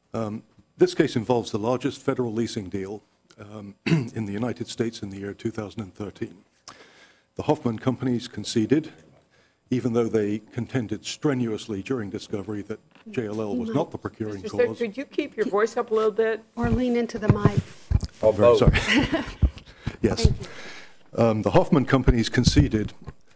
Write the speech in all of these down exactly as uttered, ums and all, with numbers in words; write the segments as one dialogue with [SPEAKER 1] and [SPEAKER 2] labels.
[SPEAKER 1] Um, this case involves the largest federal leasing deal um, in the United States in the year two thousand thirteen. The Hoffman companies conceded, even though they contended strenuously during discovery that J L L was not the procuring
[SPEAKER 2] Mister
[SPEAKER 1] cause.
[SPEAKER 2] Stick, could you keep your voice up a little bit?
[SPEAKER 3] Or lean into the mic.
[SPEAKER 1] Oh, very sorry. Yes. Um, the Hoffman companies conceded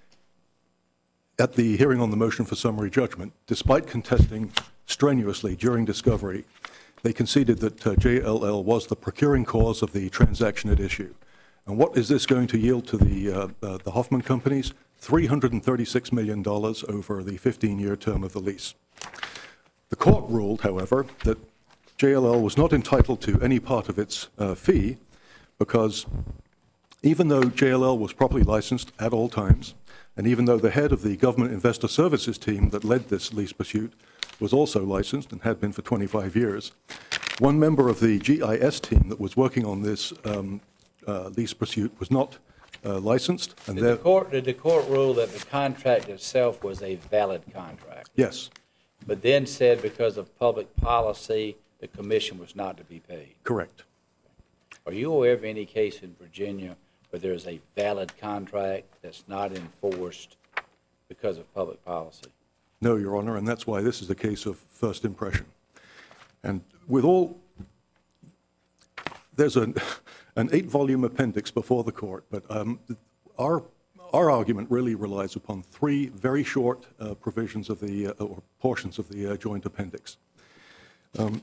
[SPEAKER 1] at the hearing on the motion for summary judgment, despite contesting strenuously during discovery, they conceded that uh, J L L was the procuring cause of the transaction at issue. And what is this going to yield to the, uh, uh, the Hoffman companies? three hundred thirty-six million dollars over the fifteen-year term of the lease. The court ruled, however, that J L L was not entitled to any part of its uh, fee because even though J L L was properly licensed at all times, and even though the head of the government investor services team that led this lease pursuit was also licensed and had been for twenty-five years, one member of the G I S team that was working on this um, uh, lease pursuit was not uh, licensed. And
[SPEAKER 4] did, the court, did the court rule that the contract itself was a valid contract?
[SPEAKER 1] Yes.
[SPEAKER 4] But then said because of public policy, the commission was not to be paid?
[SPEAKER 1] Correct.
[SPEAKER 4] Are you aware of any case in Virginia where there is a valid contract that's not enforced because of public policy?
[SPEAKER 1] No, Your Honor, and that's why this is a case of first impression. And with all, there's an, an eight-volume appendix before the court, but um, our, our argument really relies upon three very short uh, provisions of the, uh, or portions of the uh, joint appendix. Um,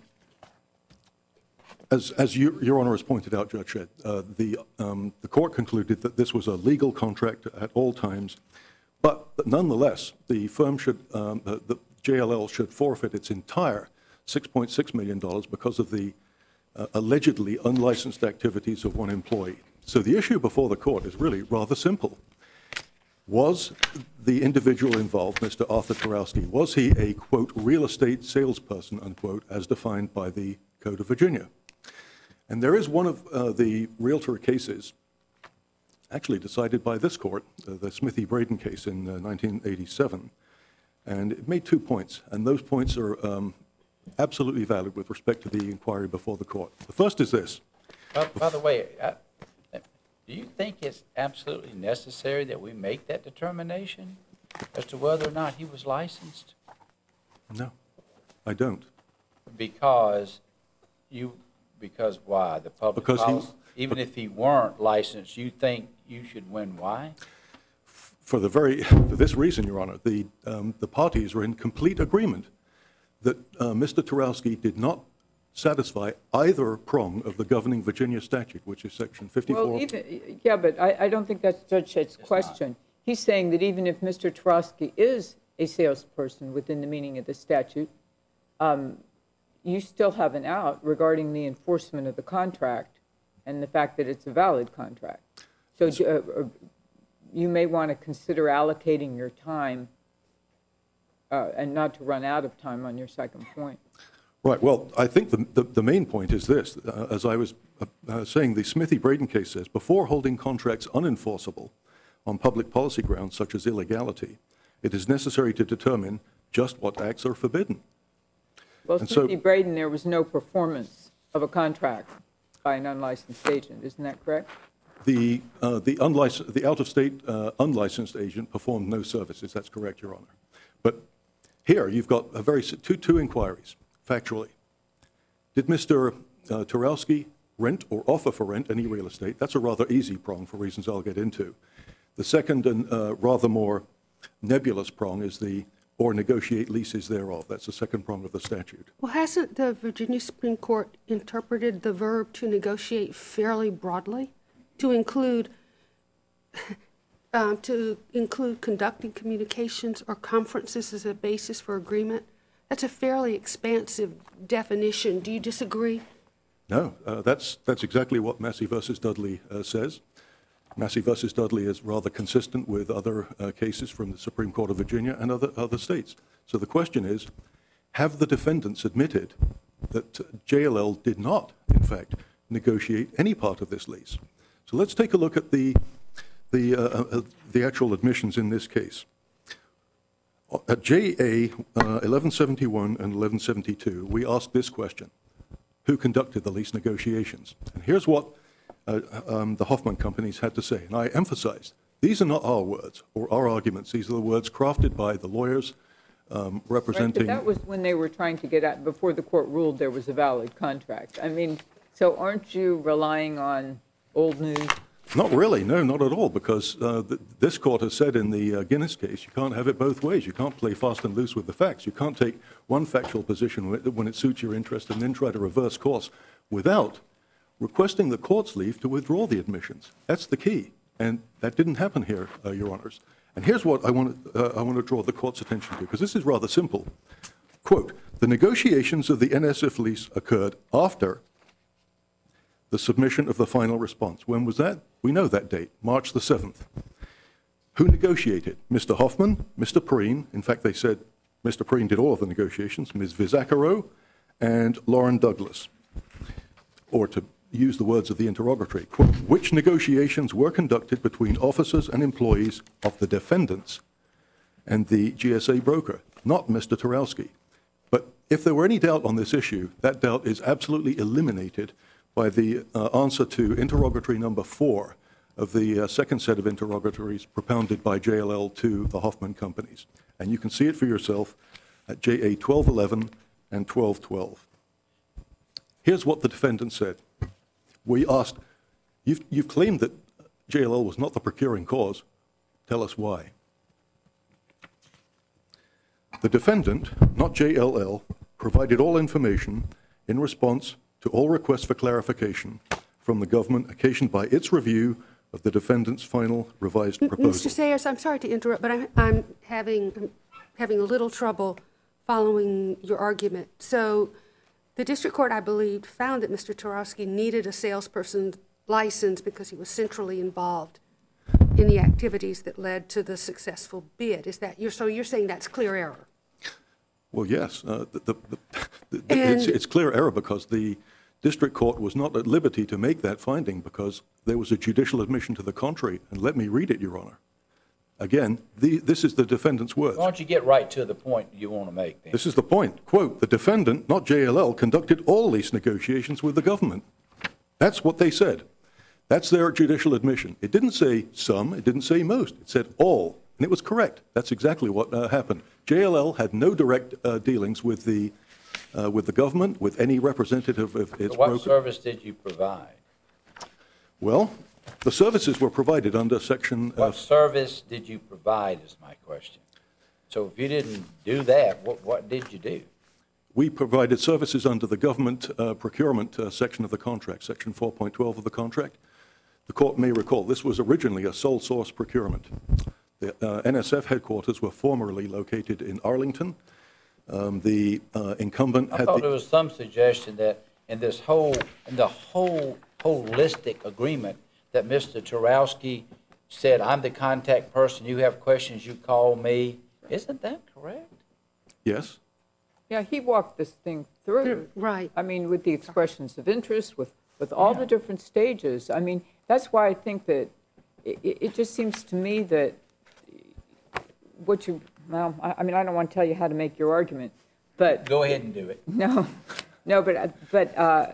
[SPEAKER 1] As, as you, Your Honor has pointed out, Judge Shedd, uh, the, um, the court concluded that this was a legal contract at all times, but nonetheless, the firm should, um, uh, the J L L should forfeit its entire six point six million dollars because of the uh, allegedly unlicensed activities of one employee. So the issue before the court is really rather simple. Was the individual involved, Mister Arthur Tarowski, was he a, quote, real estate salesperson, unquote, as defined by the Code of Virginia? And there is one of uh, the realtor cases actually decided by this court, uh, the Smithy-Braden case in uh, nineteen eighty-seven, and it made two points, and those points are um, absolutely valid with respect to the inquiry before the court. The first is this.
[SPEAKER 4] By, by the way, I, do you think it's absolutely necessary that we make that determination as to whether or not he was licensed?
[SPEAKER 1] No, I don't.
[SPEAKER 4] Because you... Because why? The public
[SPEAKER 1] because
[SPEAKER 4] policy?
[SPEAKER 1] He,
[SPEAKER 4] Even if he weren't licensed, you think you should win why?
[SPEAKER 1] For the very, for this reason, Your Honor, the, um, the parties are in complete agreement that uh, Mister Tarowski did not satisfy either prong of the governing Virginia statute, which is section fifty-four.
[SPEAKER 2] Well, even, yeah, but I, I don't think that's Judge Shedd's question. Not. He's saying that even if Mister Tarowski is a salesperson within the meaning of the statute, um, you still have an out regarding the enforcement of the contract and the fact that it's a valid contract. So uh, you may want to consider allocating your time uh, and not to run out of time on your second point.
[SPEAKER 1] Right. Well, I think the, the, the main point is this. Uh, as I was uh, uh, saying, the Smithy-Braden case says, before holding contracts unenforceable on public policy grounds such as illegality, it is necessary to determine just what acts are forbidden.
[SPEAKER 2] Well,
[SPEAKER 1] and
[SPEAKER 2] Smithy-Braden, so, there was no performance of a contract by an unlicensed agent. Isn't that correct?
[SPEAKER 1] The, uh, the, unlicensed, the out-of-state uh, unlicensed agent performed no services. That's correct, Your Honor. But here you've got a very two, two inquiries, factually. Did Mister Uh, Tarowski rent or offer for rent any real estate? That's a rather easy prong for reasons I'll get into. The second and uh, rather more nebulous prong is the or negotiate leases thereof. That's the second prong of the statute.
[SPEAKER 3] Well, hasn't the Virginia Supreme Court interpreted the verb to negotiate fairly broadly to include um, to include conducting communications or conferences as a basis for agreement? That's a fairly expansive definition. Do you disagree?
[SPEAKER 1] No, uh, that's that's exactly what Massey versus Dudley uh, says. Massey versus Dudley is rather consistent with other uh, cases from the Supreme Court of Virginia and other, other states. So the question is, have the defendants admitted that J L L did not, in fact, negotiate any part of this lease? So let's take a look at the, the, uh, uh, the actual admissions in this case. At J A uh, eleven seventy-one and eleven seventy-two, we ask this question. who conducted the lease negotiations. And here's what uh, um, the Hoffman companies had to say. And I emphasized, these are not our words or our arguments. These are the words crafted by the lawyers um,
[SPEAKER 2] Right,
[SPEAKER 1] representing.
[SPEAKER 2] but that was when they were trying to get out, before the court ruled there was a valid contract. I mean, so aren't you relying on old news?
[SPEAKER 1] Not really, no, not at all, because uh, th this court has said in the uh, Guinness case, you can't have it both ways. You can't play fast and loose with the facts. You can't take one factual position when it, when it suits your interest and then try to reverse course without requesting the court's leave to withdraw the admissions. That's the key, and that didn't happen here, uh, Your Honors. And here's what I want, uh, I want to draw the court's attention to, because this is rather simple. Quote, the negotiations of the N S F lease occurred after the submission of the final response. When was that? We know that date, March the seventh. Who negotiated? Mister Hoffman, Mister Perrine. In fact, they said Mister Perrine did all of the negotiations, Miz Vizacaro, and Lauren Douglas. Or to use the words of the interrogatory, quote, which negotiations were conducted between officers and employees of the defendants and the G S A broker, not Mister Turowski. But if there were any doubt on this issue, that doubt is absolutely eliminated by the uh, answer to interrogatory number four of the uh, second set of interrogatories propounded by J L L to the Hoffman companies. And you can see it for yourself at J A twelve eleven and twelve twelve. Here's what the defendant said. We asked, you've, you've claimed that J L L was not the procuring cause. Tell us why. The defendant, not J L L, provided all information in response to all requests for clarification from the government occasioned by its review of the defendant's final revised proposal.
[SPEAKER 3] Mister Sayers, I'm sorry to interrupt, but I'm, I'm having, I'm having a little trouble following your argument. So the district court, I believe, found that Mister Turowski needed a salesperson license because he was centrally involved in the activities that led to the successful bid. Is that, you're, so you're saying that's clear error?
[SPEAKER 1] Well, yes. Uh, the, the, the, the, it's, it's clear error because the district court was not at liberty to make that finding because there was a judicial admission to the contrary. And let me read it, Your Honor. Again, the, this is the defendant's words.
[SPEAKER 4] Why don't you get right to the point you want to make then?
[SPEAKER 1] This is the point. Quote, the defendant, not J L L, conducted all lease negotiations with the government. That's what they said. That's their judicial admission. It didn't say some, it didn't say most, it said all. And it was correct. That's exactly what uh, happened. J L L had no direct uh, dealings with the, uh, with the government, with any representative of its
[SPEAKER 4] So what
[SPEAKER 1] broker.
[SPEAKER 4] service did you provide?
[SPEAKER 1] Well, the services were provided under Section uh,
[SPEAKER 4] What service did you provide is my question. So if you didn't do that, what, what did you do?
[SPEAKER 1] We provided services under the government uh, procurement uh, section of the contract, Section four point twelve of the contract. The court may recall this was originally a sole source procurement. The uh, N S F headquarters were formerly located in Arlington. Um, the uh, incumbent
[SPEAKER 4] I
[SPEAKER 1] had
[SPEAKER 4] thought
[SPEAKER 1] the,
[SPEAKER 4] there was some suggestion that in this whole, in the whole holistic agreement that Mister Turowski said, I'm the contact person, you have questions, you call me. Isn't that correct?
[SPEAKER 1] yes.
[SPEAKER 2] Yeah, he walked this thing through.
[SPEAKER 3] Right.
[SPEAKER 2] I mean, with the expressions of interest, with, with all the different stages. I mean, that's why I think that it, it just seems to me that what you, well, I, I mean, I don't want to tell you how to make your argument, but.
[SPEAKER 4] Go ahead and do it.
[SPEAKER 2] No, no, but, uh, but uh,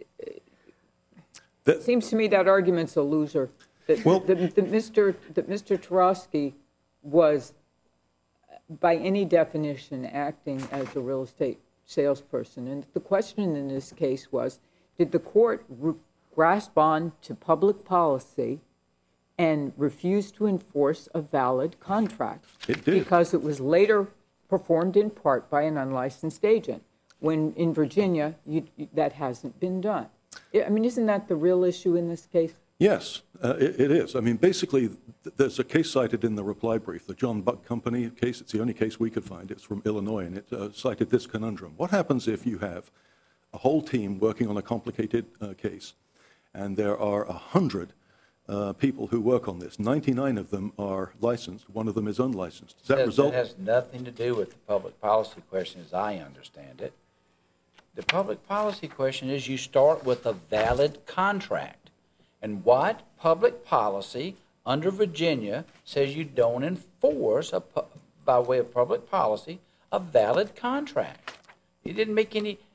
[SPEAKER 1] That-
[SPEAKER 2] it seems to me that argument's a loser. That,
[SPEAKER 1] Well-
[SPEAKER 2] that, that Mister that Mister Turowski was, by any definition, acting as a real estate salesperson. And the question in this case was, did the court re- grasp on to public policy and refuse to enforce a valid contract?
[SPEAKER 1] It did.
[SPEAKER 2] Because it was later performed in part by an unlicensed agent, when in Virginia, you, you, that hasn't been done. I mean, isn't that the real issue in this case?
[SPEAKER 1] Yes, uh, it, it is. I mean, basically, th there's a case cited in the reply brief, the John Buck Company case. It's the only case we could find. It's from Illinois, and it uh, cited this conundrum. What happens if you have a whole team working on a complicated uh, case, and there are a hundred uh, people who work on this? ninety-nine of them are licensed. One of them is unlicensed. Does that
[SPEAKER 4] That,
[SPEAKER 1] result?
[SPEAKER 4] that has nothing to do with the public policy question as I understand it. The public policy question is you start with a valid contract. And what public policy under Virginia says you don't enforce, a, pu- by way of public policy, a valid contract? It didn't make any,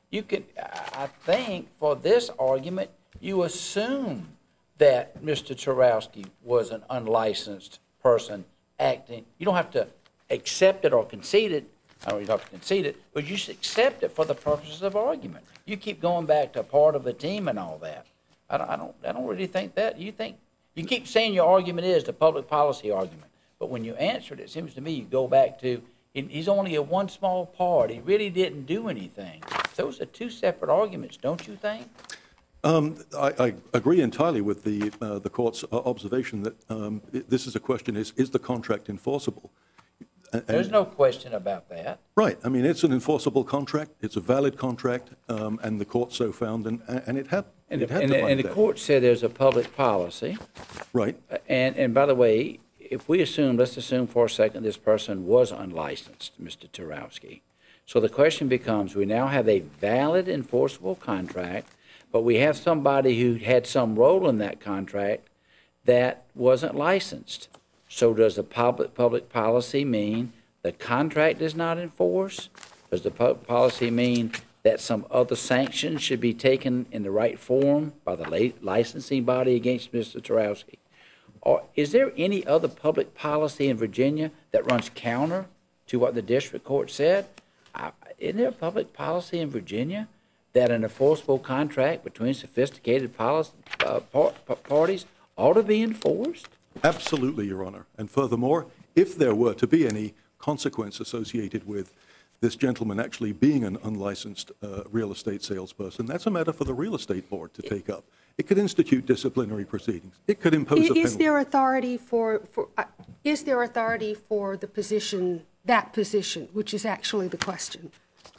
[SPEAKER 4] you can, I I think for this argument, you assume that Mister Tarowski was an unlicensed person acting. You don't have to accept it or concede it. I don't even have to concede it, but you should accept it for the purposes of argument. You keep going back to part of the team and all that. I don't, I don't, I don't really think that. You think, you keep saying your argument is the public policy argument, but when you answer it, it seems to me you go back to, he- he's only a one small part. He really didn't do anything. Those are two separate arguments, don't you think?
[SPEAKER 1] Um, I, I agree entirely with the, uh, the court's uh, observation that um, it- this is a question, is, is the contract enforceable? And-
[SPEAKER 4] There's no question about that.
[SPEAKER 1] Right. I mean, it's an enforceable contract. It's a valid contract, um, and the court so found, and, and it had,
[SPEAKER 4] And
[SPEAKER 1] it
[SPEAKER 4] the,
[SPEAKER 1] had
[SPEAKER 4] and
[SPEAKER 1] to
[SPEAKER 4] the,
[SPEAKER 1] find
[SPEAKER 4] and the
[SPEAKER 1] that.
[SPEAKER 4] court said there's a public policy.
[SPEAKER 1] Right.
[SPEAKER 4] And, and by the way, if we assume, let's assume for a second this person was unlicensed, Mister Tarowski. So the question becomes, we now have a valid enforceable contract, but we have somebody who had some role in that contract that wasn't licensed. So does the public, public policy mean the contract is not enforced? Does the public policy mean that some other sanctions should be taken in the right form by the la- licensing body against Mister Tarowski? Or is there any other public policy in Virginia that runs counter to what the district court said? I, isn't there a public policy in Virginia that an enforceable contract between sophisticated policy, uh, par- parties ought to be enforced?
[SPEAKER 1] Absolutely, Your Honor. And furthermore, if there were to be any consequence associated with this gentleman actually being an unlicensed uh, real estate salesperson, that's a matter for the real estate board to take up. It could institute disciplinary proceedings. It could impose a penalty.
[SPEAKER 3] Is there authority for, for, uh, is there authority for the position, that position, which is actually the question?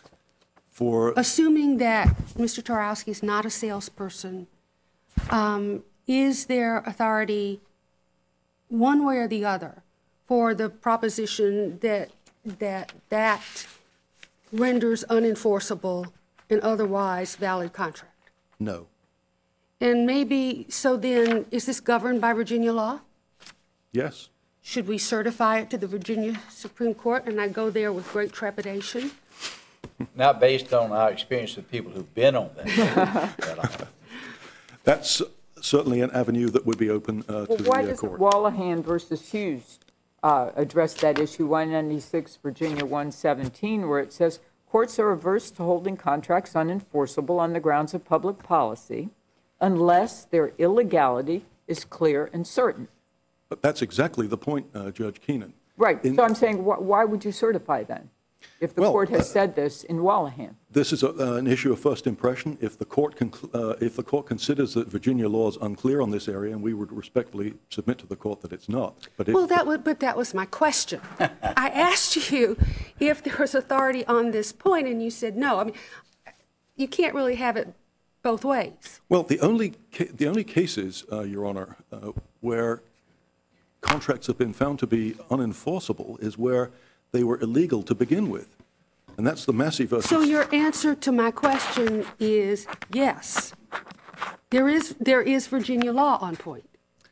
[SPEAKER 1] For
[SPEAKER 3] Assuming that Mister Tarowski is not a salesperson, um, is there authority, one way or the other, for the proposition that that that renders unenforceable an otherwise valid contract?
[SPEAKER 1] no.
[SPEAKER 3] And maybe, so then, is this governed by Virginia law?
[SPEAKER 1] Yes.
[SPEAKER 3] Should we certify it to the Virginia Supreme Court? And I go there with great trepidation.
[SPEAKER 4] Not based on our experience with people who've been on that. that
[SPEAKER 1] That's certainly an avenue that would be open uh, to
[SPEAKER 2] Well, why
[SPEAKER 1] the uh,
[SPEAKER 2] doesn't
[SPEAKER 1] court.
[SPEAKER 2] Wallahan versus Hughes uh, address that issue, one ninety-six Virginia one seventeen, where it says, courts are averse to holding contracts unenforceable on the grounds of public policy unless their illegality is clear and certain.
[SPEAKER 1] But that's exactly the point, uh, Judge Keenan.
[SPEAKER 2] Right.
[SPEAKER 1] In-
[SPEAKER 2] So I'm saying, wh- why would you certify then, if the
[SPEAKER 1] Well,
[SPEAKER 2] court has
[SPEAKER 1] uh,
[SPEAKER 2] said this in Wallahan?
[SPEAKER 1] This is a, uh, an issue of first impression. If the court concl- uh, if the court considers that Virginia law is unclear on this area, and we would respectfully submit to the court that it's not. But if,
[SPEAKER 3] Well, that would, but that was my question. I asked you if there was authority on this point, and you said no. I mean, you can't really have it both ways.
[SPEAKER 1] well, the only ca- the only cases, uh, Your Honor, uh, where contracts have been found to be unenforceable is where they were illegal to begin with, and that's the Massey versus.
[SPEAKER 3] So your answer to my question is yes. There is there is Virginia law on point.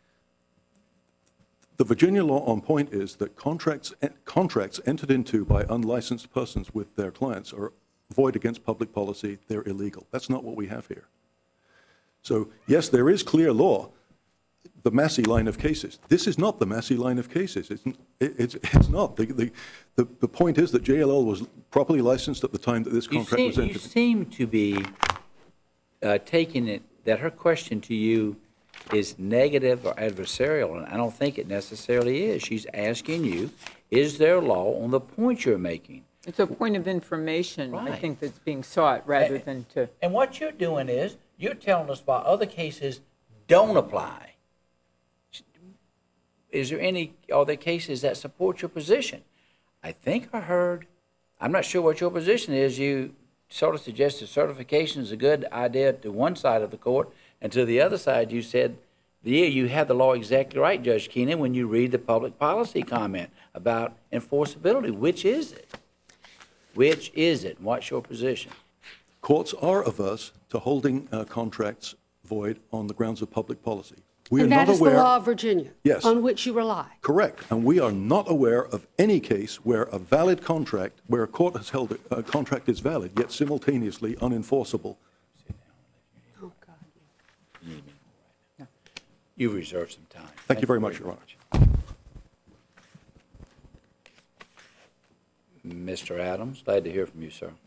[SPEAKER 1] The Virginia law on point is that contracts contracts entered into by unlicensed persons with their clients are void against public policy. They're illegal. That's not what we have here. So yes, there is clear law, the Massey line of cases. This is not the Massey line of cases. It's it's it's not. The the the, the point is that J L L was properly licensed at the time that this
[SPEAKER 4] You
[SPEAKER 1] contract
[SPEAKER 4] seem,
[SPEAKER 1] was
[SPEAKER 4] you
[SPEAKER 1] entered.
[SPEAKER 4] seem to be uh, taking it, that her question to you is negative or adversarial, and I don't think it necessarily is. She's asking you, is there law on the point you're making?
[SPEAKER 2] It's a point of information, I
[SPEAKER 4] Right.
[SPEAKER 2] think, that's being sought rather than to.
[SPEAKER 4] And what you're doing is, you're telling us why other cases don't apply. Is there any other cases that support your position? I think I heard, I'm not sure what your position is, you sort of suggested certification is a good idea to one side of the court, and to the other side you said, yeah, you have the law exactly right, Judge Keenan, when you read the public policy comment about enforceability. Which is it? Which is it? What's your position?
[SPEAKER 1] Courts are averse to holding uh, contracts void on the grounds of public policy. We are
[SPEAKER 3] And that
[SPEAKER 1] not
[SPEAKER 3] is the
[SPEAKER 1] aware.
[SPEAKER 3] law of Virginia?
[SPEAKER 1] Yes.
[SPEAKER 3] On which you rely?
[SPEAKER 1] Correct. And we are not aware of any case where a valid contract, where a court has held a contract is valid, yet simultaneously unenforceable.
[SPEAKER 3] Oh, God.
[SPEAKER 4] You need me right now. You've reserved some time.
[SPEAKER 1] Thank you very much, Your Honor.
[SPEAKER 4] Mister Adams, glad to hear from you, sir.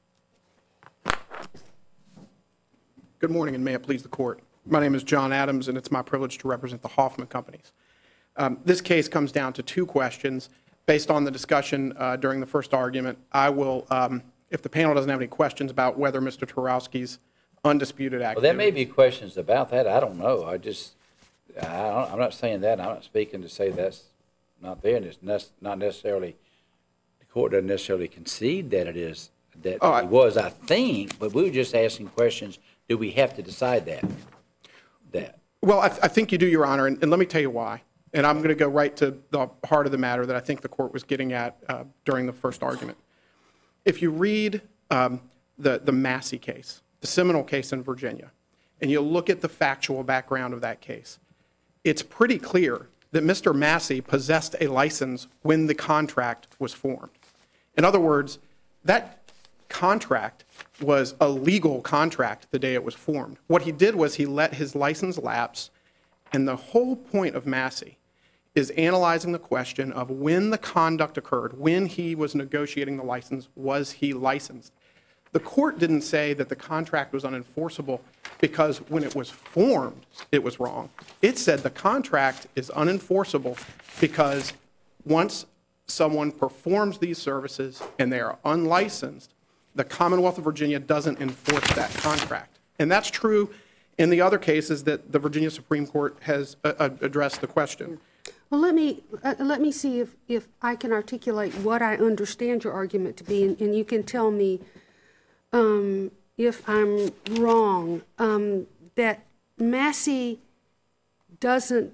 [SPEAKER 5] Good morning, and may it please the court. My name is John Adams, and it's my privilege to represent the Hoffman Companies. Um, this case comes down to two questions. Based on the discussion uh, during the first argument, I will, um, if the panel doesn't have any questions about whether Mister Turowski's undisputed activity.
[SPEAKER 4] Well, there may be questions about that. I don't know. I just, I don't, I'm not saying that. I'm not speaking to say that's not there, and it's nec- not necessarily, the court doesn't necessarily concede that it is, that
[SPEAKER 5] Oh, I-
[SPEAKER 4] it was, I think, but we were just asking questions. Do we have to decide that? That.
[SPEAKER 5] Well, I, th- I think you do, Your Honor, and, and let me tell you why. And I'm going to go right to the heart of the matter that I think the court was getting at uh, during the first argument. If you read um, the, the Massey case, the seminal case in Virginia, and you look at the factual background of that case, it's pretty clear that Mister Massey possessed a license when the contract was formed. In other words, that contract was a legal contract the day it was formed. What he did was he let his license lapse, and the whole point of Massey is analyzing the question of when the conduct occurred, when he was negotiating the license, was he licensed? The court didn't say that the contract was unenforceable because when it was formed, it was wrong. It said the contract is unenforceable because once someone performs these services and they are unlicensed, the Commonwealth of Virginia doesn't enforce that contract. And that's true in the other cases that the Virginia Supreme Court has uh, addressed the question.
[SPEAKER 3] Well, let me, uh, let me see if, if I can articulate what I understand your argument to be, and, and you can tell me um, if I'm wrong, um, that Massey doesn't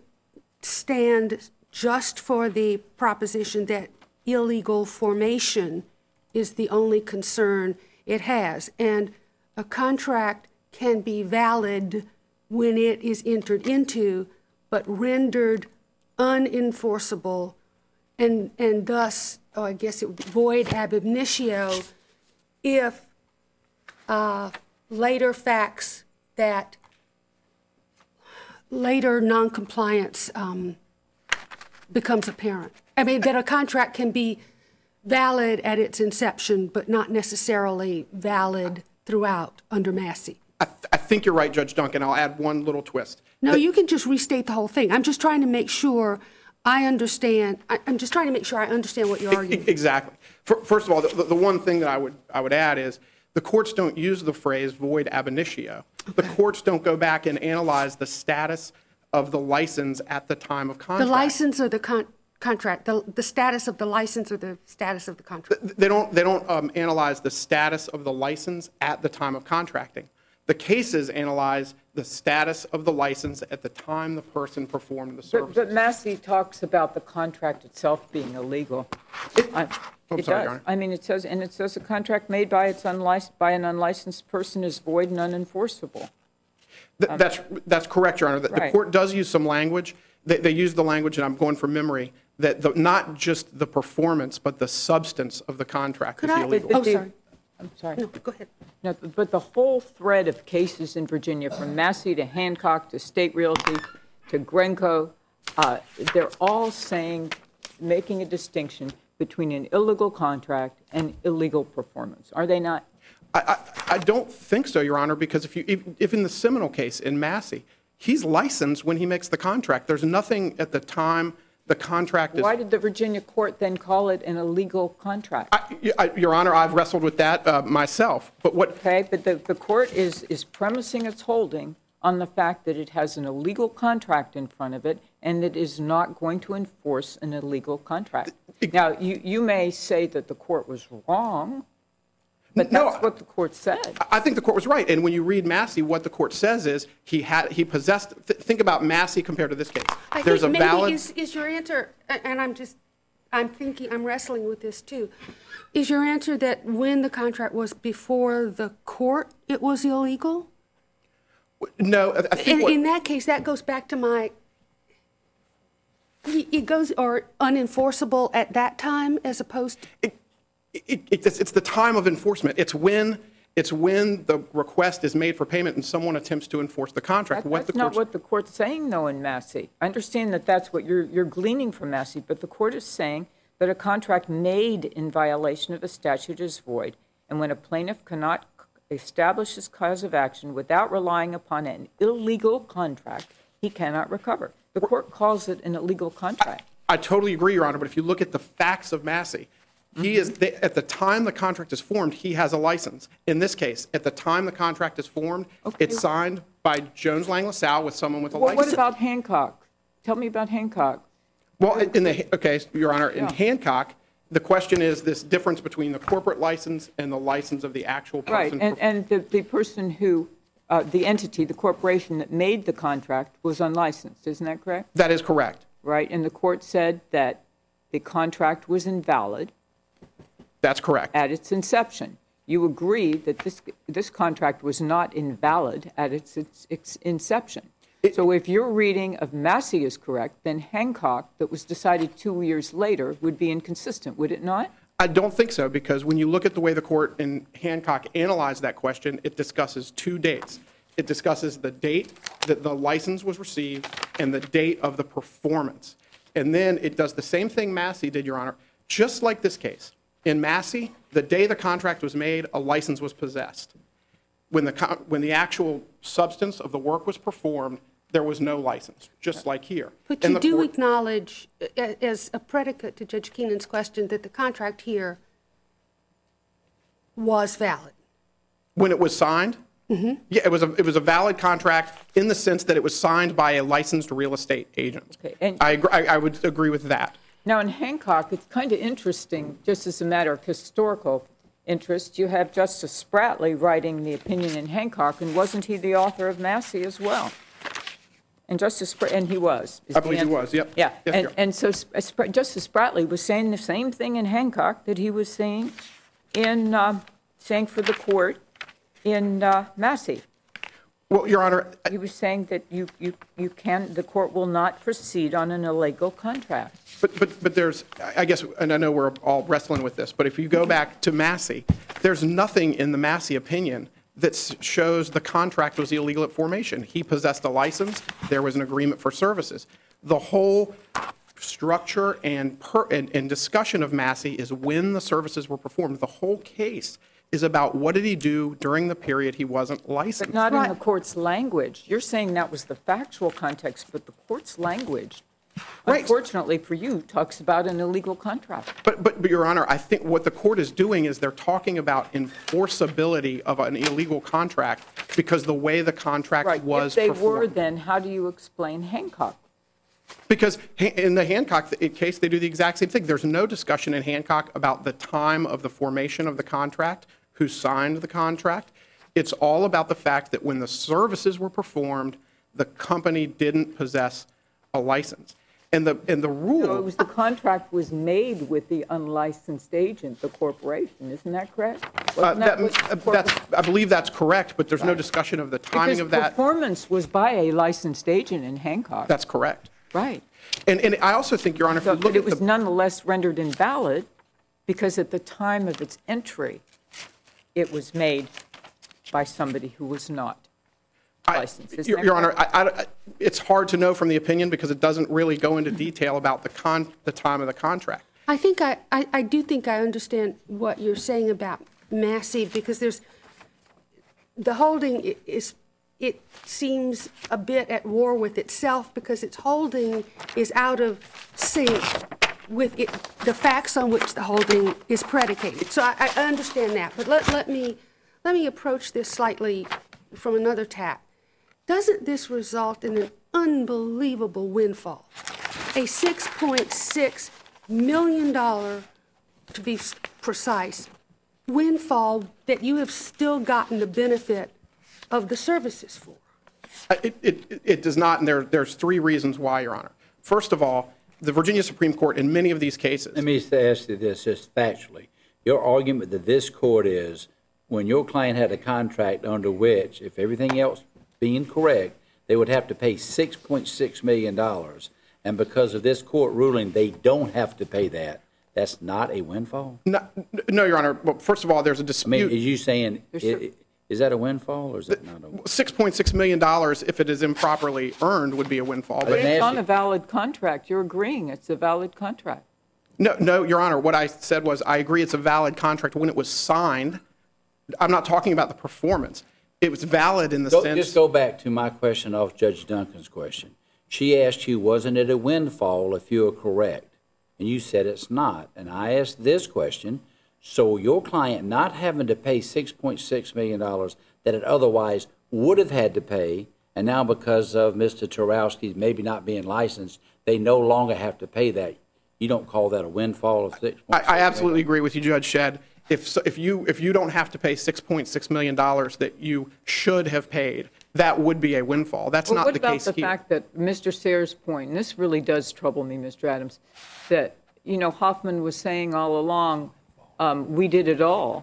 [SPEAKER 3] stand just for the proposition that illegal formation is the only concern it has. And a contract can be valid when it is entered into, but rendered unenforceable, and, and thus, oh, I guess it would be void ab initio, if uh, later facts that later noncompliance um, becomes apparent. I mean, that a contract can be valid at its inception, but not necessarily valid throughout under Massey.
[SPEAKER 5] I, th- I think you're right, Judge Duncan. I'll add one little twist.
[SPEAKER 3] No,
[SPEAKER 5] The-
[SPEAKER 3] you can just restate the whole thing. I'm just trying to make sure I understand. I, I'm just trying to make sure I understand what you're arguing.
[SPEAKER 5] Exactly. For, first of all, the, the one thing that I would, I would add is the courts don't use the phrase void ab initio. The courts don't go back and analyze the status of the license at the time of contract.
[SPEAKER 3] The license or the con- contract, the, the status of the license or the status of the contract.
[SPEAKER 5] They don't, they don't um, analyze the status of the license at the time of contracting. The cases analyze the status of the license at the time the person performed the service.
[SPEAKER 2] But, but Massey talks about the contract itself being illegal. I-
[SPEAKER 5] I'm
[SPEAKER 2] It
[SPEAKER 5] sorry,
[SPEAKER 2] does.
[SPEAKER 5] Your Honor.
[SPEAKER 2] I mean, it says, and it says a contract made by its unlicensed, by an unlicensed person is void and unenforceable.
[SPEAKER 5] Th- That's, that's correct, Your Honor. The, the
[SPEAKER 2] Right.
[SPEAKER 5] court does use some language. They, they use the language, and I'm going from memory, that the, not just the performance, but the substance of the contract
[SPEAKER 3] Could
[SPEAKER 5] is
[SPEAKER 3] I-
[SPEAKER 5] illegal.
[SPEAKER 2] But
[SPEAKER 3] Oh,
[SPEAKER 2] the-
[SPEAKER 3] sorry.
[SPEAKER 2] I'm sorry.
[SPEAKER 3] No, go ahead.
[SPEAKER 2] No, but the whole thread of cases in Virginia, from Massey to Hancock to State Realty to Grenco, uh, they're all saying, making a distinction between an illegal contract and illegal performance. Are they not?
[SPEAKER 5] I, I, I don't think so, Your Honor, because if you, if, if in the Seminole case in Massey, he's licensed when he makes the contract. There's nothing at the time the contract is.
[SPEAKER 2] Why did the Virginia court then call it an illegal contract?
[SPEAKER 5] I, I, Your Honor, I've wrestled with that uh, myself. But what
[SPEAKER 2] Okay, but the, the court is, is premising its holding on the fact that it has an illegal contract in front of it and it is not going to enforce an illegal contract. Now, you, you may say that the court was wrong, but
[SPEAKER 5] No,
[SPEAKER 2] that's what the court said.
[SPEAKER 5] I think the court was right. And when you read Massey, what the court says is he had he possessed. Th- think about Massey compared to this case.
[SPEAKER 3] I
[SPEAKER 5] There's
[SPEAKER 3] think
[SPEAKER 5] a
[SPEAKER 3] maybe
[SPEAKER 5] valid.
[SPEAKER 3] is, is your answer, a- and I'm just, I'm thinking, I'm wrestling with this too. Is your answer that when the contract was before the court, it was illegal?
[SPEAKER 5] No, I I think
[SPEAKER 3] In,
[SPEAKER 5] what,
[SPEAKER 3] in that case, that goes back to my, it goes, or unenforceable at that time as opposed to,
[SPEAKER 5] it, it, it's, it's the time of enforcement. It's when, it's when the request is made for payment and someone attempts to enforce the contract.
[SPEAKER 2] That-
[SPEAKER 5] What the
[SPEAKER 2] That's not
[SPEAKER 5] court's-
[SPEAKER 2] what the court's saying, though, in Massey. I understand that that's what you're, you're gleaning from Massey, but the court is saying that a contract made in violation of a statute is void, and when a plaintiff cannot establish his cause of action without relying upon an illegal contract, he cannot recover. The court calls it an illegal contract.
[SPEAKER 5] I totally agree, Your Honor, but if you look at the facts of Massey, he is, they, at the time the contract is formed, he has a license. In this case, at the time the contract is formed,
[SPEAKER 2] Okay.
[SPEAKER 5] it's signed by Jones Lang LaSalle with someone with a
[SPEAKER 2] Well, what
[SPEAKER 5] license.
[SPEAKER 2] about Hancock? Tell me about Hancock.
[SPEAKER 5] Well, in the, okay, Your Honor, in
[SPEAKER 2] Yeah.
[SPEAKER 5] Hancock, the question is this difference between the corporate license and the license of the actual
[SPEAKER 2] Right,
[SPEAKER 5] person.
[SPEAKER 2] and, and the, the person who, uh, the entity, the corporation that made the contract was unlicensed, isn't that correct?
[SPEAKER 5] That is correct.
[SPEAKER 2] Right, and the court said that the contract was invalid
[SPEAKER 5] That's correct.
[SPEAKER 2] at its inception. You agree that this, this contract was not invalid at its, its, its inception. So if your reading of Massey is correct, then Hancock, that was decided two years later, would be inconsistent, would it not?
[SPEAKER 5] I don't think so, because when you look at the way the court in Hancock analyzed that question, it discusses two dates. It discusses the date that the license was received and the date of the performance. And then it does the same thing Massey did, Your Honor, just like this case. In Massey, the day the contract was made, a license was possessed. When the, con- when the actual substance of the work was performed, there was no license, just like here.
[SPEAKER 3] but
[SPEAKER 5] And
[SPEAKER 3] you
[SPEAKER 5] the
[SPEAKER 3] do
[SPEAKER 5] court-
[SPEAKER 3] acknowledge, a- as a predicate to Judge Keenan's question, that the contract here was valid.
[SPEAKER 5] When it was signed? Mm-hmm. Yeah, it was, a, it was a valid contract in the sense that it was signed by a licensed real estate agent.
[SPEAKER 2] Okay, and-
[SPEAKER 5] I, agree, I, I would agree with that.
[SPEAKER 2] Now, in Hancock, it's kind of interesting, just as a matter of historical interest, you have Justice Spratley writing the opinion in Hancock, and wasn't he the author of Massey as well? And Justice, Spr- and he was. is
[SPEAKER 5] I
[SPEAKER 2] the
[SPEAKER 5] believe he
[SPEAKER 2] answer.
[SPEAKER 5] was, yep.
[SPEAKER 2] Yeah,
[SPEAKER 5] Yes,
[SPEAKER 2] and,
[SPEAKER 5] Your-
[SPEAKER 2] and so Sp- Spr- Justice Spratley was saying the same thing in Hancock that he was saying in, uh, saying for the court in uh, Massey.
[SPEAKER 5] Well, Your Honor,
[SPEAKER 2] He was saying that you, you, you can, the court will not proceed on an illegal contract.
[SPEAKER 5] but, but, but there's, I guess, and I know we're all wrestling with this, but if you go back to Massey, there's nothing in the Massey opinion that s- shows the contract was illegal at formation. He possessed a license. There was an agreement for services. The whole structure and, per, and, and discussion of Massey is when the services were performed. The whole case is about what did he do during the period he wasn't licensed.
[SPEAKER 2] But not in
[SPEAKER 3] Right.
[SPEAKER 2] the court's language. You're saying that was the factual context, but the court's language,
[SPEAKER 5] Right.
[SPEAKER 2] unfortunately for you, talks about an illegal contract.
[SPEAKER 5] But, but, but, Your Honor, I think what the court is doing is they're talking about enforceability of an illegal contract because the way the contract
[SPEAKER 2] Right,
[SPEAKER 5] was
[SPEAKER 2] if they were,
[SPEAKER 5] performed.
[SPEAKER 2] then how do you explain Hancock?
[SPEAKER 5] Because ha- in the Hancock th- case, they do the exact same thing. There's no discussion in Hancock about the time of the formation of the contract, who signed the contract. It's all about the fact that when the services were performed, the company didn't possess a license. And the, and the
[SPEAKER 2] So it
[SPEAKER 5] rule,
[SPEAKER 2] was the contract was made with the unlicensed agent, the corporation, isn't that correct?
[SPEAKER 5] uh,
[SPEAKER 2] Wasn't
[SPEAKER 5] that,
[SPEAKER 2] what the
[SPEAKER 5] uh,
[SPEAKER 2] corpor-
[SPEAKER 5] that's, I believe that's correct, but there's no discussion of the timing
[SPEAKER 2] Because
[SPEAKER 5] of that.
[SPEAKER 2] performance was by a licensed agent in Hancock.
[SPEAKER 5] That's correct.
[SPEAKER 2] Right.
[SPEAKER 5] And, and I also think, Your Honor, if you
[SPEAKER 2] So-
[SPEAKER 5] look
[SPEAKER 2] But it
[SPEAKER 5] at
[SPEAKER 2] was
[SPEAKER 5] the,
[SPEAKER 2] nonetheless rendered invalid because at the time of its entry, it was made by somebody who was not
[SPEAKER 5] I-
[SPEAKER 2] licensed. Isn't
[SPEAKER 5] Your
[SPEAKER 2] that
[SPEAKER 5] Your Honor,
[SPEAKER 2] correct?
[SPEAKER 5] I, I, it's hard to know from the opinion because it doesn't really go into detail about the con, the time of the contract.
[SPEAKER 3] I think I, I, I do think I understand what you're saying about Massey, because there's, the holding i- is, it seems a bit at war with itself because its holding is out of sync with it, the facts on which the holding is predicated. So I, I understand that, but let, let me, let me approach this slightly from another tack. Doesn't this result in an unbelievable windfall? A six point six million dollars, to be s- precise, windfall that you have still gotten the benefit of the services for.
[SPEAKER 5] Uh, It, it, it does not, and there, there's three reasons why, Your Honor. First of all, the Virginia Supreme Court, in many of these cases,
[SPEAKER 4] Let me just ask you this, just factually. Your argument that this court is, when your client had a contract under which, if everything else being correct, they would have to pay six point six million dollars. And because of this court ruling, they don't have to pay that. That's not a windfall?
[SPEAKER 5] No, no, Your Honor. Well, first of all, there's a
[SPEAKER 4] I mean,
[SPEAKER 5] dispute.
[SPEAKER 4] is you saying,
[SPEAKER 2] There's cer-
[SPEAKER 4] i- is that a windfall or is that not a windfall?
[SPEAKER 5] six point six million dollars, if it is improperly earned, would be a windfall.
[SPEAKER 4] But
[SPEAKER 5] But
[SPEAKER 4] it-
[SPEAKER 2] It's on
[SPEAKER 4] Nasty.
[SPEAKER 2] a valid contract. You're agreeing it's a valid contract.
[SPEAKER 5] no, no, Your Honor, what I said was I agree it's a valid contract when it was signed. I'm not talking about the performance. It was valid in the
[SPEAKER 4] Go,
[SPEAKER 5] sense.
[SPEAKER 4] just go back to my question off Judge Duncan's question. She asked you, wasn't it a windfall if you were correct? And you said it's not. And I asked this question, so your client not having to pay six point six million dollars that it otherwise would have had to pay, and now because of Mister Turowski maybe not being licensed, they no longer have to pay that. You don't call that a windfall of six point six?
[SPEAKER 5] I, I absolutely agree with you, Judge Shedd. If, so- if you, if you don't have to pay six point six million dollars that you should have paid, that would be a windfall. That's
[SPEAKER 2] Well,
[SPEAKER 5] not
[SPEAKER 2] what
[SPEAKER 5] the
[SPEAKER 2] about
[SPEAKER 5] case
[SPEAKER 2] the
[SPEAKER 5] here.
[SPEAKER 2] fact that Mister Sayre's point, and this really does trouble me, Mister Adams, that, you know, Hoffman was saying all along, um, we did it all.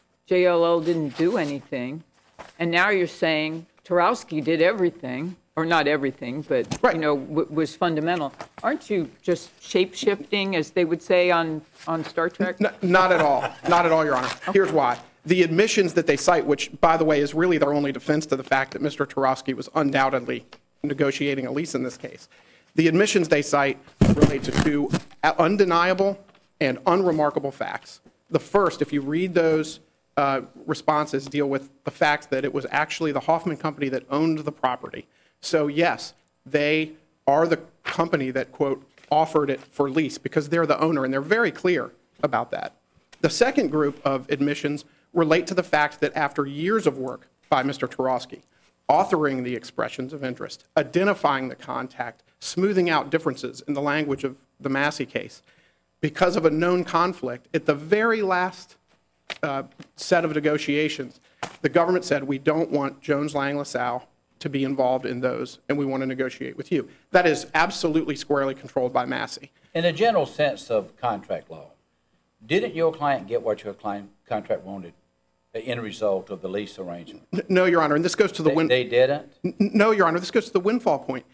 [SPEAKER 2] J L L didn't do anything. And now you're saying Turowski did everything, or not everything, but,
[SPEAKER 5] Right.
[SPEAKER 2] you know, w- was fundamental. Aren't you just shape-shifting, as they would say on, on Star Trek?
[SPEAKER 5] N- Not at all. Not at all, Your Honor. Here's why. The admissions that they cite, which, by the way, is really their only defense to the fact that Mister Turowski was undoubtedly negotiating a lease in this case. The admissions they cite relate to two undeniable and unremarkable facts. The first, if you read those uh, responses, deal with the fact that it was actually the Hoffman Company that owned the property. So, yes, they are the company that, quote, offered it for lease because they're the owner, and they're very clear about that. The second group of admissions relate to the fact that after years of work by Mister Turowski, authoring the expressions of interest, identifying the contact, smoothing out differences in the language of the Massey case, because of a known conflict, at the very last uh, set of negotiations, the government said, we don't want Jones Lang LaSalle to be involved in those, and we want to negotiate with you. That is absolutely squarely controlled by Massey.
[SPEAKER 4] In the general sense of contract law, didn't your client get what your client contract wanted, the end result of the lease arrangement?
[SPEAKER 5] N- No, Your Honor, and this goes to the
[SPEAKER 4] They,
[SPEAKER 5] win.
[SPEAKER 4] they didn't?
[SPEAKER 5] N- No, Your Honor, this goes to the windfall point.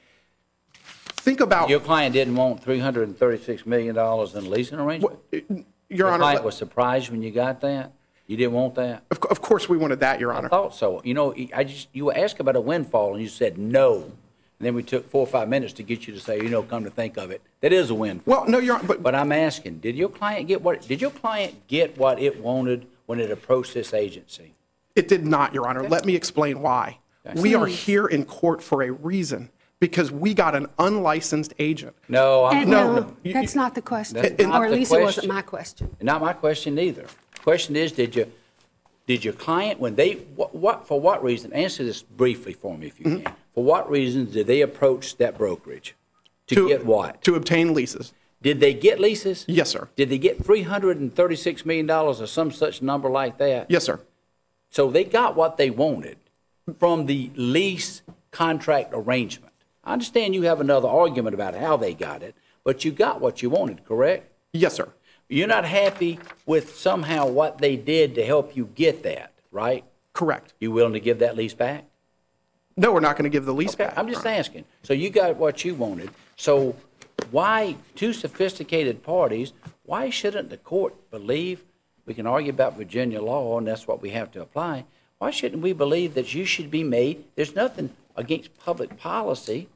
[SPEAKER 5] Think about,
[SPEAKER 4] Your client didn't want three hundred thirty-six million dollars in leasing arrangement?
[SPEAKER 5] Your
[SPEAKER 4] Your
[SPEAKER 5] Honor,
[SPEAKER 4] client
[SPEAKER 5] let-
[SPEAKER 4] was surprised when you got that? You didn't want that?
[SPEAKER 5] of of course we wanted that, Your
[SPEAKER 4] I
[SPEAKER 5] Honor.
[SPEAKER 4] thought so. You know, I just, you were asked about a windfall and you said no. And then we took four or five minutes to get you to say, you know, come to think of it, that is a windfall.
[SPEAKER 5] Well, no, Your Honor, but
[SPEAKER 4] But I'm asking, did your client get what, did your client get what it wanted when it approached this agency?
[SPEAKER 5] it did not, Your Honor. Let me explain why. We are here in court for a reason, because we got an unlicensed agent.
[SPEAKER 4] No, I'm,
[SPEAKER 3] And
[SPEAKER 5] No,
[SPEAKER 3] no,
[SPEAKER 5] no, you-
[SPEAKER 3] that's not the question.
[SPEAKER 4] That's not
[SPEAKER 3] Or at
[SPEAKER 4] the
[SPEAKER 3] least it wasn't
[SPEAKER 4] question.
[SPEAKER 3] my question.
[SPEAKER 4] not my question either. Question is, did you, did your client, when they, what, what, for what reason, answer this briefly for me if you
[SPEAKER 5] Mm-hmm.
[SPEAKER 4] can. For what reasons did they approach that brokerage? To get what?
[SPEAKER 5] To obtain leases.
[SPEAKER 4] Did they get leases?
[SPEAKER 5] Yes, sir.
[SPEAKER 4] Did they get three hundred thirty-six million dollars or some such number like that?
[SPEAKER 5] Yes, sir.
[SPEAKER 4] So they got what they wanted from the lease contract arrangement. I understand you have another argument about how they got it, but you got what you wanted, correct?
[SPEAKER 5] Yes, sir.
[SPEAKER 4] You're not happy with somehow what they did to help you get that, right?
[SPEAKER 5] Correct.
[SPEAKER 4] You willing to give that lease back?
[SPEAKER 5] No, we're not going to give the lease
[SPEAKER 4] Okay,
[SPEAKER 5] back.
[SPEAKER 4] I'm just asking. So you got what you wanted. So why, two sophisticated parties, why shouldn't the court believe, we can argue about Virginia law, and that's what we have to apply, why shouldn't we believe that you should be made, there's nothing against public policy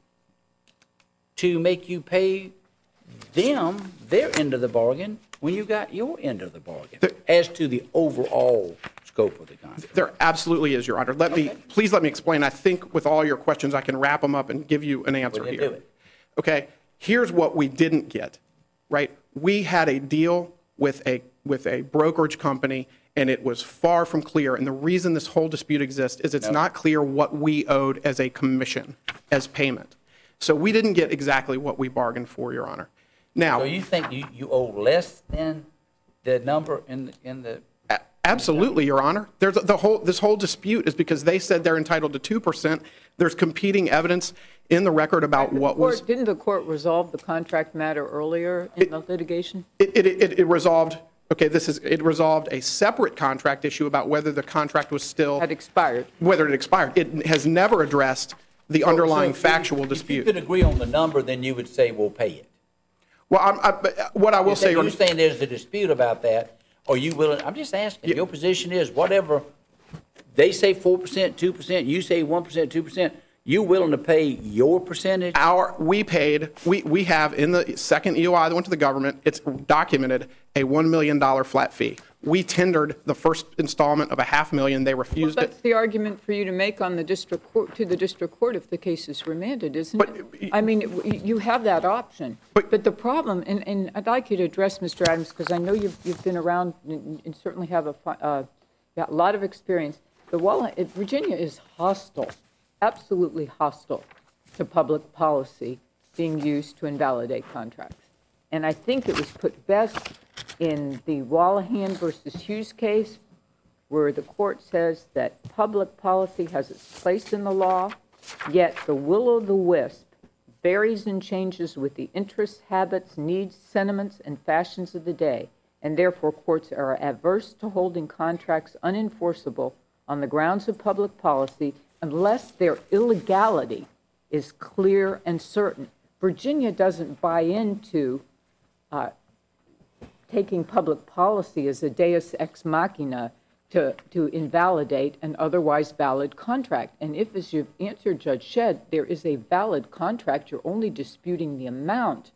[SPEAKER 4] to make you pay them their end of the bargain when you got your end of the bargain, as to the overall scope of the contract?
[SPEAKER 5] There absolutely is, Your Honor. Let me, please let me explain. I think with all your questions, I can wrap them up and give you an answer
[SPEAKER 4] Well, then
[SPEAKER 5] here.
[SPEAKER 4] do it.
[SPEAKER 5] Okay, here's what we didn't get, right? We had a deal with a, with a brokerage company, and it was far from clear. And the reason this whole dispute exists is it's not clear what we owed as a commission, as payment. So we didn't get exactly what we bargained for, Your Honor. Now,
[SPEAKER 4] So you think you, you owe less than the number in, the in the,
[SPEAKER 5] A- Absolutely, Your Honor. There's the whole, this whole dispute is because they said they're entitled to two percent. There's competing evidence in the record about
[SPEAKER 2] The
[SPEAKER 5] what
[SPEAKER 2] court-
[SPEAKER 5] was,
[SPEAKER 2] Didn't the court resolve the contract matter earlier in the litigation?
[SPEAKER 5] it, it, it, it resolved Okay, this is, it resolved a separate contract issue about whether the contract was still,
[SPEAKER 2] Had expired.
[SPEAKER 5] whether it expired. It has never addressed the underlying
[SPEAKER 4] So if-
[SPEAKER 5] factual
[SPEAKER 4] If you
[SPEAKER 5] dispute.
[SPEAKER 4] could agree on the number, then you would say we'll pay it.
[SPEAKER 5] Well, I'm, I, but what I will say,
[SPEAKER 4] You're saying there's a dispute about that. Are you willing, I'm just asking, your position is whatever, they say four percent, two percent, you say one percent, two percent, you willing to pay your percentage?
[SPEAKER 5] our, we paid, we, we have in the second E O I that went to the government, it's documented a one million dollar flat fee. We tendered the first installment of a half million. They refused
[SPEAKER 2] That's
[SPEAKER 5] it.
[SPEAKER 2] the argument for you to make on the district court, to the district court if the case is remanded, isn't
[SPEAKER 5] But-
[SPEAKER 2] it? I mean, it- you have that option.
[SPEAKER 5] But-
[SPEAKER 2] But the problem, and, and I'd like you to address, Mister Adams, because I know you've, you've been around and and certainly have a, fi- uh, got a lot of experience. The Wall, it- Virginia is hostile, absolutely hostile to public policy being used to invalidate contracts. And I think it was put best in the Wallahan versus Hughes case, where the court says that public policy has its place in the law, yet the will-o'-the-wisp varies and changes with the interests, habits, needs, sentiments, and fashions of the day, and therefore courts are averse to holding contracts unenforceable on the grounds of public policy unless their illegality is clear and certain. Virginia doesn't buy into uh, taking public policy as a deus ex machina to, to invalidate an otherwise valid contract. And if, as you've answered Judge Shedd, there is a valid contract, you're only disputing the amount,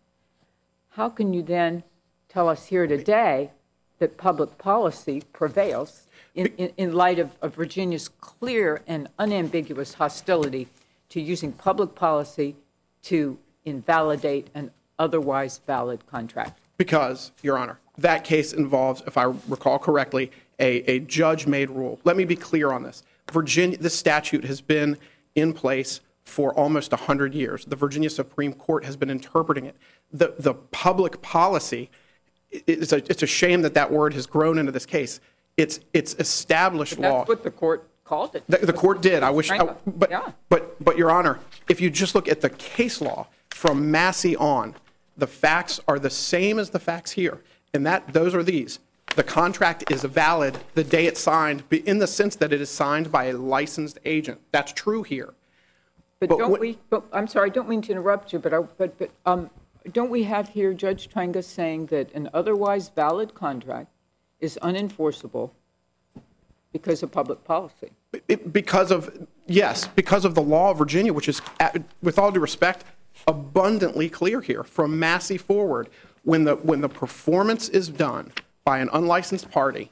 [SPEAKER 2] how can you then tell us here today that public policy prevails in, in, in light of, of Virginia's clear and unambiguous hostility to using public policy to invalidate an otherwise valid contract?
[SPEAKER 5] Because, Your Honor, that case involves, if I recall correctly, a, a judge-made rule. Let me be clear on this. Virginia, this statute has been in place for almost one hundred years. The Virginia Supreme Court has been interpreting it. The, the public policy, it's a, it's a shame that that word has grown into this case. It's, it's established law.
[SPEAKER 2] That's what the court called it.
[SPEAKER 5] The, the court did. I wish, I,
[SPEAKER 2] Frank,
[SPEAKER 5] but,
[SPEAKER 2] yeah.
[SPEAKER 5] but, but, Your Honor, if you just look at the case law from Massey on, the facts are the same as the facts here, and that those are these. The contract is valid the day it's signed, in the sense that it is signed by a licensed agent. That's true here.
[SPEAKER 2] But
[SPEAKER 5] But
[SPEAKER 2] don't
[SPEAKER 5] what-
[SPEAKER 2] we, but, I'm sorry, I don't mean to interrupt you, but, I, but, but um, don't we have here Judge Trenga saying that an otherwise valid contract is unenforceable because of public policy?
[SPEAKER 5] It, because of, yes, because of the law of Virginia, which is, at, with all due respect, abundantly clear here from Massey forward. When the, when the performance is done by an unlicensed party,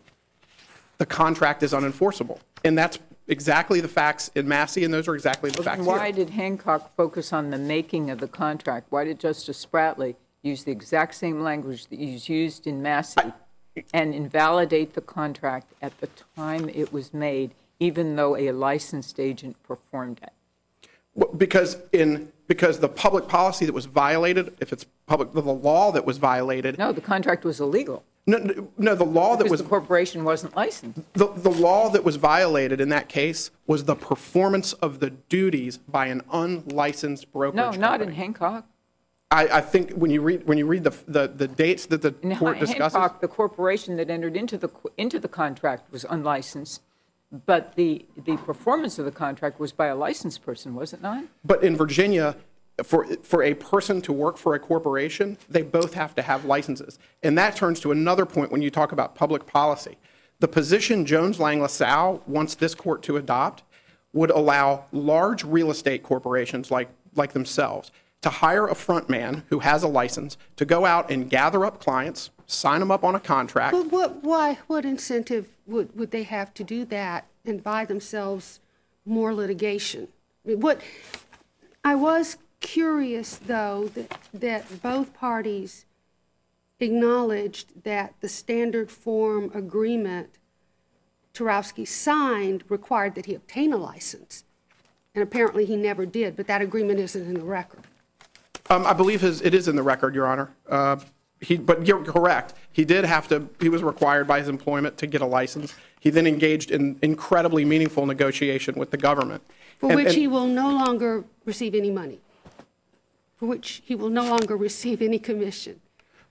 [SPEAKER 5] the contract is unenforceable. And that's exactly the facts in Massey, and those are exactly the facts
[SPEAKER 2] And why
[SPEAKER 5] here.
[SPEAKER 2] did Hancock focus on the making of the contract? Why did Justice Spratley use the exact same language that is used in Massey and invalidate the contract at the time it was made, even though a licensed agent performed it?
[SPEAKER 5] Well, Because in, because the public policy that was violated, if it's public, the law that was violated,
[SPEAKER 2] No, the contract was illegal
[SPEAKER 5] no, no, no, the law that
[SPEAKER 2] because
[SPEAKER 5] was,
[SPEAKER 2] the corporation wasn't licensed.
[SPEAKER 5] the, the law that was violated in that case was the performance of the duties by an unlicensed brokerage
[SPEAKER 2] No, not in
[SPEAKER 5] company.
[SPEAKER 2] Hancock.
[SPEAKER 5] I, I think when you read, when you read the, the, the dates that the
[SPEAKER 2] In
[SPEAKER 5] court discusses.
[SPEAKER 2] Hancock, the corporation that entered into the, into the contract was unlicensed, but the, the performance of the contract was by a licensed person, was it not?
[SPEAKER 5] But in Virginia, for, for a person to work for a corporation, they both have to have licenses. And that turns to another point when you talk about public policy. The position Jones Lang LaSalle wants this court to adopt would allow large real estate corporations like, like themselves to hire a front man who has a license to go out and gather up clients, sign them up on a contract.
[SPEAKER 3] But what, why, what incentive would, would they have to do that and buy themselves more litigation? I mean, what, I was curious, though, that, that both parties acknowledged that the standard form agreement Turowski signed required that he obtain a license. And apparently he never did, but that agreement isn't in the record.
[SPEAKER 5] Um, I believe his, it is in the record, Your Honor. Uh, he, but you're correct. He did have to, he was required by his employment to get a license. He then engaged in incredibly meaningful negotiation with the government.
[SPEAKER 3] For
[SPEAKER 5] And-
[SPEAKER 3] which
[SPEAKER 5] and-
[SPEAKER 3] he will no longer receive any money. For which he will no longer receive any commission.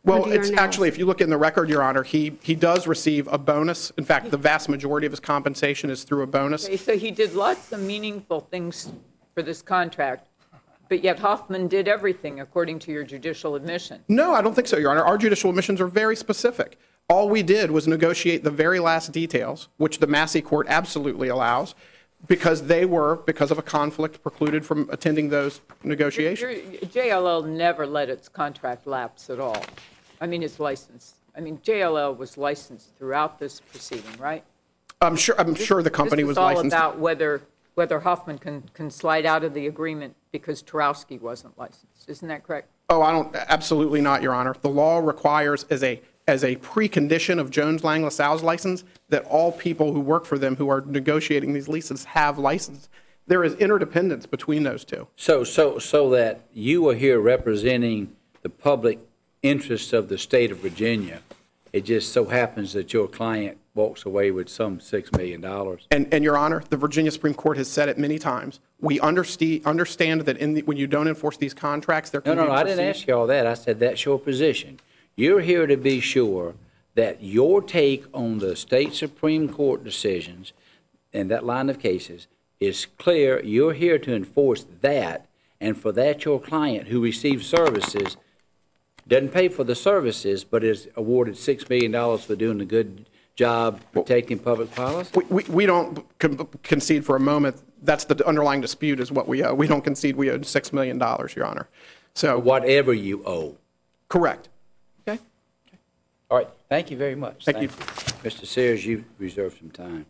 [SPEAKER 5] Well,
[SPEAKER 3] under your
[SPEAKER 5] it's
[SPEAKER 3] analysis?
[SPEAKER 5] actually, if you look in the record, Your Honor, he, he does receive a bonus. In fact, the vast majority of his compensation is through a bonus.
[SPEAKER 2] Okay, so he did lots of meaningful things for this contract, but yet Hoffman did everything according to your judicial admission.
[SPEAKER 5] No, I don't think so, Your Honor. Our judicial admissions are very specific. All we did was negotiate the very last details, which the Massey Court absolutely allows, because they were, because of a conflict, precluded from attending those negotiations.
[SPEAKER 2] Your- J L L never let its contract lapse at all. I mean, its license. I mean, J L L was licensed throughout this proceeding, right?
[SPEAKER 5] I'm sure, I'm sure the company was
[SPEAKER 2] This was all
[SPEAKER 5] licensed.
[SPEAKER 2] about whether, whether Hoffman can, can slide out of the agreement because Tarowski wasn't licensed. Isn't that correct?
[SPEAKER 5] Oh, I don't, absolutely not, Your Honor. The law requires as a, as a precondition of Jones Lang LaSalle's license that all people who work for them who are negotiating these leases have license. There is interdependence between those two.
[SPEAKER 4] So, so, so that you are here representing the public interests of the state of Virginia, it just so happens that your client walks away with some six million dollars.
[SPEAKER 5] And, and Your Honor, the Virginia Supreme Court has said it many times. We understand, understand that in the, when you don't enforce these contracts, there
[SPEAKER 4] No,
[SPEAKER 5] can
[SPEAKER 4] no,
[SPEAKER 5] be
[SPEAKER 4] no, I didn't
[SPEAKER 5] proceedings.
[SPEAKER 4] ask you all that. I said that's your position. You're here to be sure that your take on the state Supreme Court decisions and that line of cases is clear. You're here to enforce that, and for that your client who receives services doesn't pay for the services, but is awarded six million dollars for doing a good job protecting public policy?
[SPEAKER 5] We, we, we don't con- concede for a moment. That's the underlying dispute is what we owe. We don't concede we owe six million dollars, Your Honor. So,
[SPEAKER 4] Whatever you owe.
[SPEAKER 5] correct. Okay.
[SPEAKER 4] All right, thank you very much.
[SPEAKER 5] Thank you.
[SPEAKER 4] Mister Sears, you reserved some time.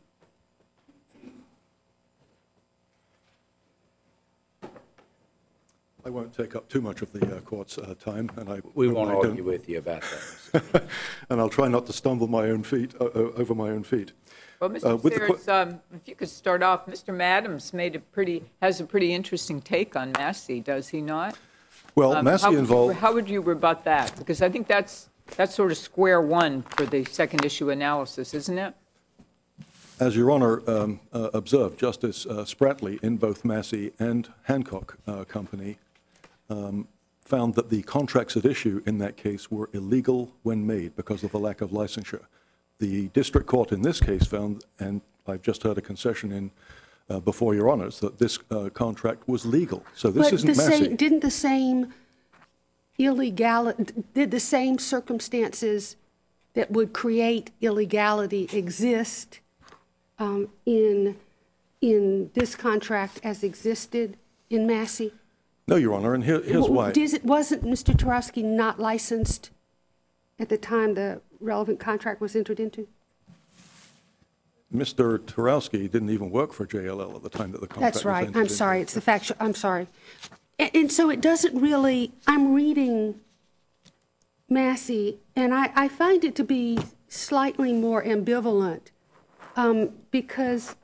[SPEAKER 1] I won't take up too much of the uh, court's uh, time, and I
[SPEAKER 4] We
[SPEAKER 1] hope
[SPEAKER 4] won't
[SPEAKER 1] I don't-
[SPEAKER 4] argue with you about that.
[SPEAKER 1] and I'll try not to stumble my own feet uh, uh, over my own feet.
[SPEAKER 2] Well,
[SPEAKER 1] Uh,
[SPEAKER 2] Mister
[SPEAKER 1] with the
[SPEAKER 2] Sears, um, if you could start off, Mister Madams made a pretty, has a pretty interesting take on Massey, does he not?
[SPEAKER 1] Well,
[SPEAKER 2] Um,
[SPEAKER 1] Massey
[SPEAKER 2] how would you-
[SPEAKER 1] involved.
[SPEAKER 2] How would you rebut that? Because I think that's, that's sort of square one for the second issue analysis, isn't it?
[SPEAKER 1] As Your Honor um, uh, observed, Justice uh, Spratley in both Massey and Hancock uh, Company um, found that the contracts at issue in that case were illegal when made because of the lack of licensure. The district court in this case found, and I've just heard a concession in uh, before Your Honors, that this uh, contract was legal. So this
[SPEAKER 3] But
[SPEAKER 1] isn't
[SPEAKER 3] the
[SPEAKER 1] Massey.
[SPEAKER 3] same, didn't the same illegality, did the same circumstances that would create illegality exist um, in, in this contract as existed in Massey?
[SPEAKER 1] No, Your Honor, and here, here's
[SPEAKER 3] W-
[SPEAKER 1] why.
[SPEAKER 3] Does it, wasn't Mister Tarowski not licensed at the time the relevant contract was entered into?
[SPEAKER 1] Mister Tarowski didn't even work for J L L at the time that the contract
[SPEAKER 3] That's
[SPEAKER 1] was
[SPEAKER 3] right.
[SPEAKER 1] entered
[SPEAKER 3] I'm
[SPEAKER 1] into.
[SPEAKER 3] sorry. It's the factual, I'm sorry. And, and so it doesn't really, I'm reading Massey, and I, I find it to be slightly more ambivalent um, because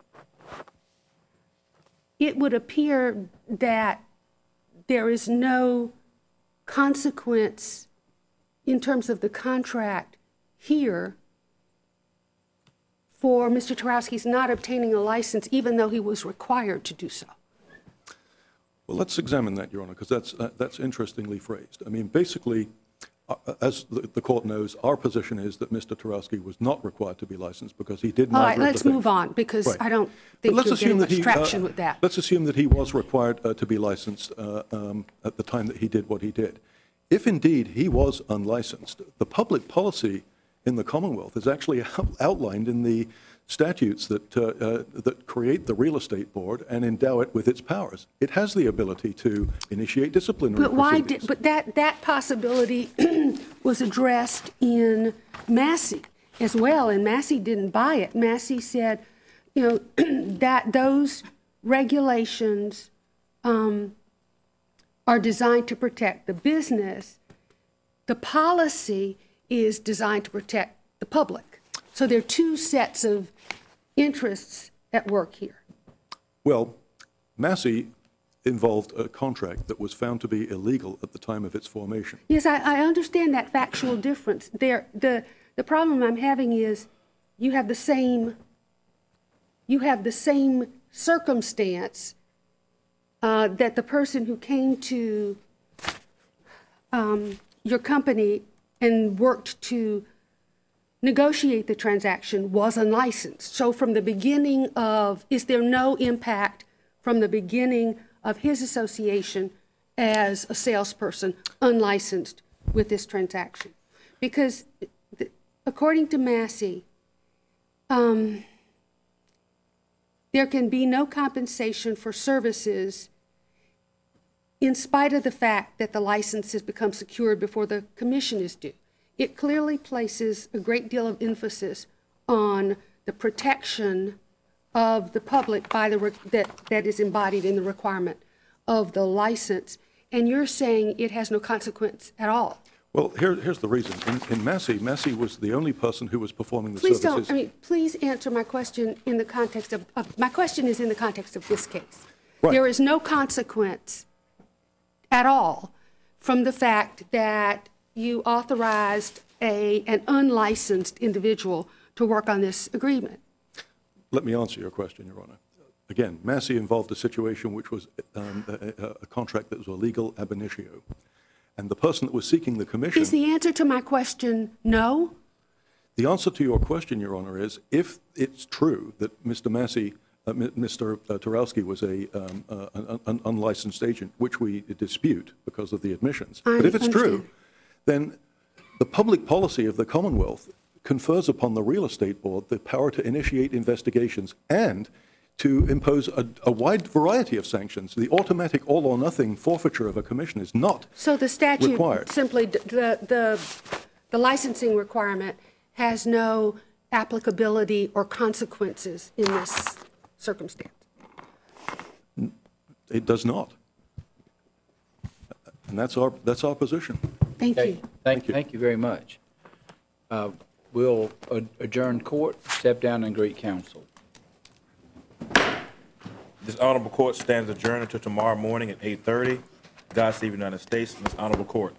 [SPEAKER 3] it would appear that there is no consequence in terms of the contract here for Mister Tarowski's not obtaining a license, even though he was required to do so.
[SPEAKER 1] Well, let's examine that, Your Honor, because that's, uh, that's interestingly phrased. I mean, basically, uh, as the, the court knows, our position is that Mister Tarowski was not required to be licensed because he did
[SPEAKER 3] All
[SPEAKER 1] neither
[SPEAKER 3] right,
[SPEAKER 1] of the
[SPEAKER 3] let's
[SPEAKER 1] things.
[SPEAKER 3] move on, because
[SPEAKER 1] Right.
[SPEAKER 3] I don't
[SPEAKER 1] But
[SPEAKER 3] think
[SPEAKER 1] let's
[SPEAKER 3] you're
[SPEAKER 1] assume
[SPEAKER 3] getting
[SPEAKER 1] that
[SPEAKER 3] much
[SPEAKER 1] he,
[SPEAKER 3] traction
[SPEAKER 1] uh,
[SPEAKER 3] with that.
[SPEAKER 1] Let's assume that he was required uh, to be licensed uh, um, at the time that he did what he did. If indeed he was unlicensed, the public policy in the Commonwealth is actually out- outlined in the statutes that, uh, uh, that create the real estate board and endow it with its powers. It has the ability to initiate disciplinary
[SPEAKER 3] But why
[SPEAKER 1] proceedings.
[SPEAKER 3] did, but that, that possibility was addressed in Massey as well, and Massey didn't buy it. Massey said, you know, that those regulations um, are designed to protect the business. The policy is designed to protect the public. So there are two sets of interests at work here.
[SPEAKER 1] Well, Massey involved a contract that was found to be illegal at the time of its formation.
[SPEAKER 3] Yes, I, I understand that factual difference. There, the, the problem I'm having is you have the same, you have the same circumstance uh, that the person who came to um, your company and worked to negotiate the transaction was unlicensed. So from the beginning of, is there no impact from the beginning of his association as a salesperson unlicensed with this transaction? Because th- according to Massey, um, there can be no compensation for services in spite of the fact that the license has become secured before the commission is due. It clearly places a great deal of emphasis on the protection of the public by the re- that, that is embodied in the requirement of the license, and you're saying it has no consequence at all.
[SPEAKER 1] Well, here, here's the reason. In, in Massey, Massey was the only person who was performing the
[SPEAKER 3] Please
[SPEAKER 1] services.
[SPEAKER 3] don't, I mean, please answer my question in the context of, of my question is in the context of this case.
[SPEAKER 1] Right.
[SPEAKER 3] There is no consequence at all from the fact that you authorized a, an unlicensed individual to work on this agreement.
[SPEAKER 1] Let me answer your question, Your Honor. Again, Massey involved a situation which was um, a, a, a contract that was illegal ab initio. And the person that was seeking the commission...
[SPEAKER 3] Is the answer to my question no?
[SPEAKER 1] The answer to your question, Your Honor, is if it's true that Mister Massey, uh, Mister Turowski was a, um, uh, an, an unlicensed agent, which we dispute because of the admissions.
[SPEAKER 3] I
[SPEAKER 1] But if it's
[SPEAKER 3] understand.
[SPEAKER 1] true, then the public policy of the Commonwealth confers upon the Real Estate Board the power to initiate investigations and to impose a, a wide variety of sanctions. The automatic all-or-nothing forfeiture of a commission is not
[SPEAKER 3] So the statute
[SPEAKER 1] required.
[SPEAKER 3] simply, d- the, the, the licensing requirement has no applicability or consequences in this circumstance?
[SPEAKER 1] It does not. And that's our, that's our position.
[SPEAKER 3] Thank
[SPEAKER 4] Okay,
[SPEAKER 3] you.
[SPEAKER 4] thank,
[SPEAKER 1] you.
[SPEAKER 4] thank you very much. Uh, We'll ad- adjourn court, step down and greet counsel.
[SPEAKER 6] This honorable court stands adjourned until tomorrow morning at eight thirty. God save the United States and this honorable court.